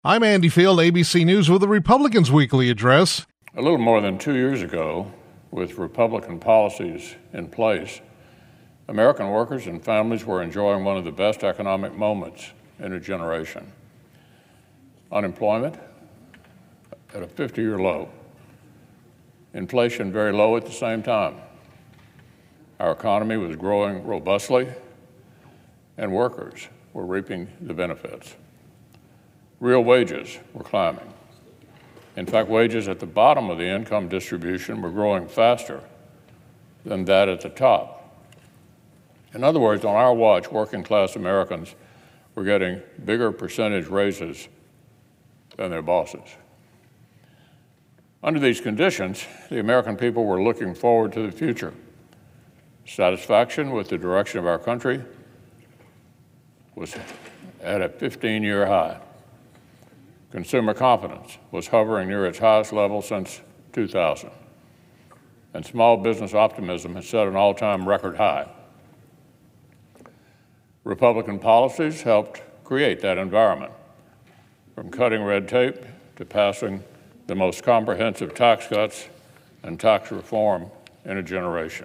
I'm Andy Field, ABC News with the Republicans' Weekly Address. A little more than 2 years ago, with Republican policies in place, American workers and families were enjoying one of the best economic moments in a generation. Unemployment at a 50-year low. Inflation very low at the same time. Our economy was growing robustly, and workers were reaping the benefits. Real wages were climbing. In fact, wages at the bottom of the income distribution were growing faster than that at the top. In other words, on our watch, working-class Americans were getting bigger percentage raises than their bosses. Under these conditions, the American people were looking forward to the future. Satisfaction with the direction of our country was at a 15-year high. Consumer confidence was hovering near its highest level since 2000, and small business optimism has set an all-time record high. Republican policies helped create that environment, from cutting red tape to passing the most comprehensive tax cuts and tax reform in a generation.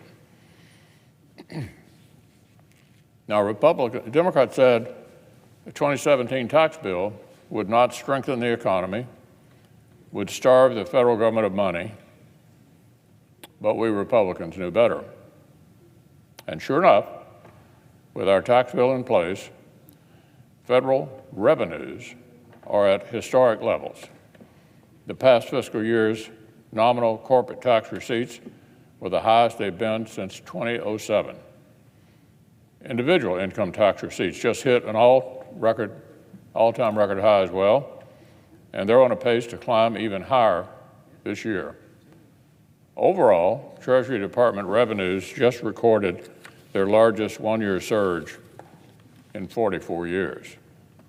Now, Democrats said the 2017 tax bill would not strengthen the economy, would starve the federal government of money, but we Republicans knew better. And sure enough, with our tax bill in place, federal revenues are at historic levels. The past fiscal year's nominal corporate tax receipts were the highest they've been since 2007. Individual income tax receipts just hit an all-time record high as well, and they're on a pace to climb even higher this year. Overall, Treasury Department revenues just recorded their largest one-year surge in 44 years.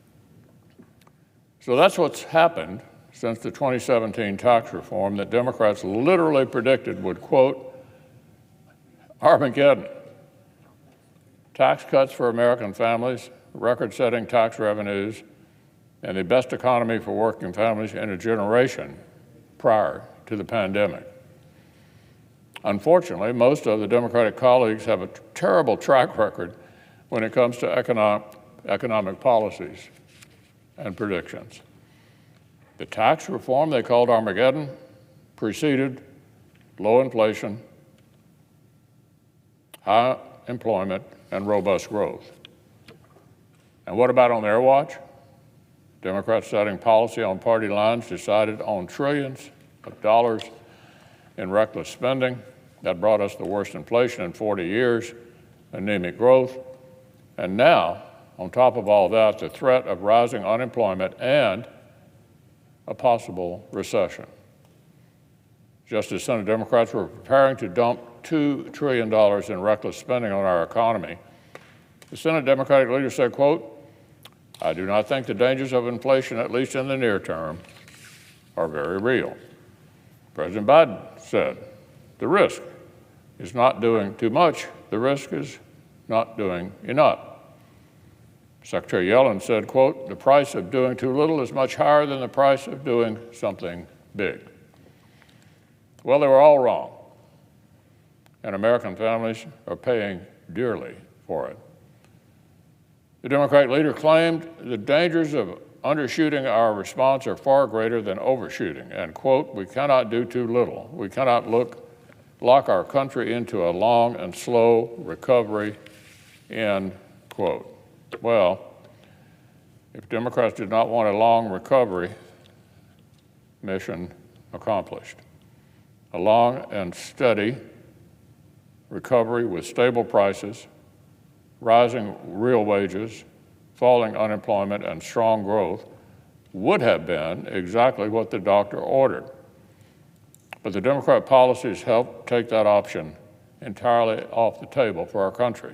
So that's what's happened since the 2017 tax reform that Democrats literally predicted would, quote, Armageddon. Tax cuts for American families, record-setting tax revenues, and the best economy for working families in a generation prior to the pandemic. Unfortunately, most of the Democratic colleagues have a terrible track record when it comes to economic policies and predictions. The tax reform they called Armageddon preceded low inflation, high employment, and robust growth. And what about on their watch? Democrats setting policy on party lines decided on trillions of dollars in reckless spending that brought us the worst inflation in 40 years, anemic growth, and now, on top of all that, the threat of rising unemployment and a possible recession. Just as Senate Democrats were preparing to dump $2 trillion in reckless spending on our economy, the Senate Democratic leader said, quote, I do not think the dangers of inflation, at least in the near term, are very real. President Biden said, the risk is not doing too much, the risk is not doing enough. Secretary Yellen said, quote, the price of doing too little is much higher than the price of doing something big. Well, they were all wrong, and American families are paying dearly for it. The Democratic leader claimed the dangers of undershooting our response are far greater than overshooting, and, quote, we cannot do too little. We cannot lock our country into a long and slow recovery, end quote. Well, if Democrats did not want a long recovery, mission accomplished. A long and steady recovery with stable prices, rising real wages, falling unemployment, and strong growth would have been exactly what the doctor ordered. But the Democrat policies helped take that option entirely off the table for our country.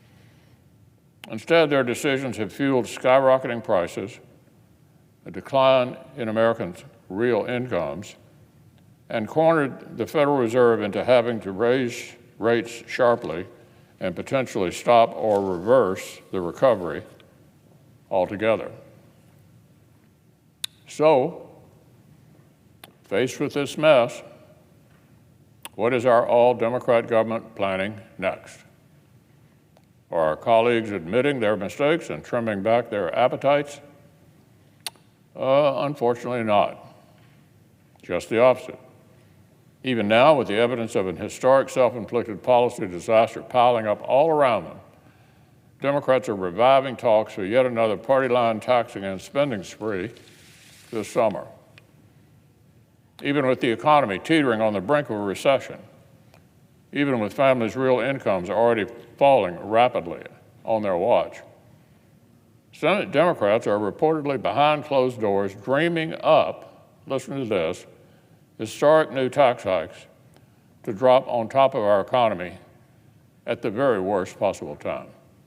Instead, their decisions have fueled skyrocketing prices, a decline in Americans' real incomes, and cornered the Federal Reserve into having to raise rates sharply and potentially stop or reverse the recovery altogether. So, faced with this mess, what is our all-Democrat government planning next? Are our colleagues admitting their mistakes and trimming back their appetites? Unfortunately not. Just the opposite. Even now, with the evidence of an historic self-inflicted policy disaster piling up all around them, Democrats are reviving talks for yet another party line taxing and spending spree this summer. Even with the economy teetering on the brink of a recession, even with families' real incomes already falling rapidly on their watch, Senate Democrats are reportedly behind closed doors dreaming up, listen to this, historic new tax hikes to drop on top of our economy at the very worst possible time.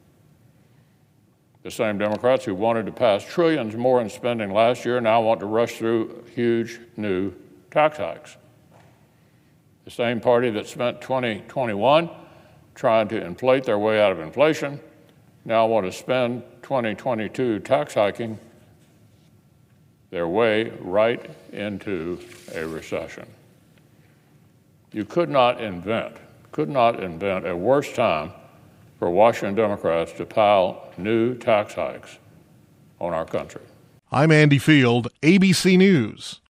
The same Democrats who wanted to pass trillions more in spending last year now want to rush through huge new tax hikes. The same party that spent 2021 trying to inflate their way out of inflation now want to spend 2022 tax hiking their way right into a recession. You could not invent a worse time for Washington Democrats to pile new tax hikes on our country. I'm Andy Field, ABC News.